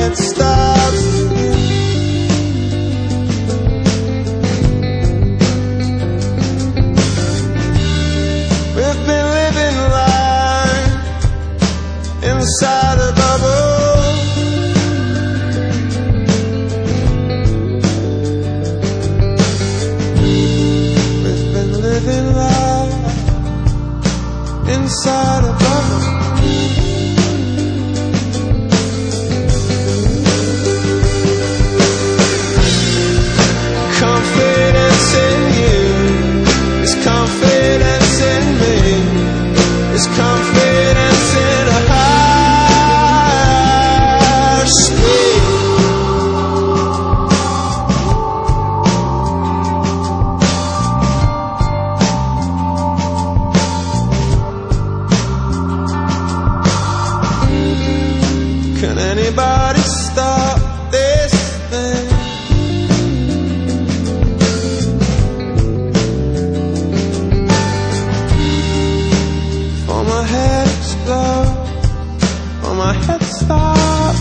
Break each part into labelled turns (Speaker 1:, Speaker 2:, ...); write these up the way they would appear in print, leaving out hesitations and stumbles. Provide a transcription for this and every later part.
Speaker 1: head starts to spin. We've been living life inside a bubble. We've been living life inside a bubble. Confidence in you is confidence in me, is confidence in a higher speed. Can anybody stop this thing? For my head explodes, for my head stops.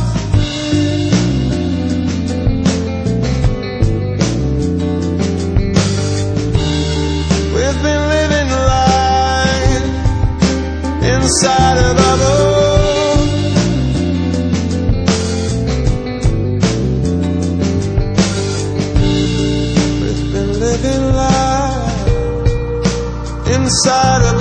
Speaker 1: We've been living life inside a bubble. Living life inside a